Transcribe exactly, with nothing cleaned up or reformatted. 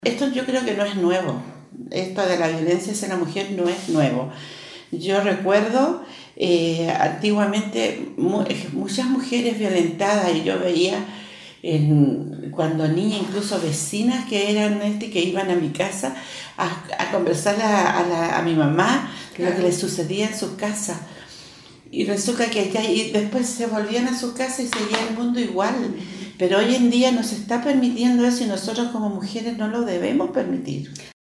Esto yo creo que no es nuevo, esto de la violencia hacia la mujer no es nuevo. Yo recuerdo eh, antiguamente mu muchas mujeres violentadas y yo veía en, cuando niña incluso vecinas que eran este, que iban a mi casa a, a conversar a, a, la, a mi mamá de lo que les sucedía en sus casas. Y resulta que ya, y después se volvían a su casa y seguía el mundo igual. Pero hoy en día nos está permitiendo eso y nosotros como mujeres no lo debemos permitir.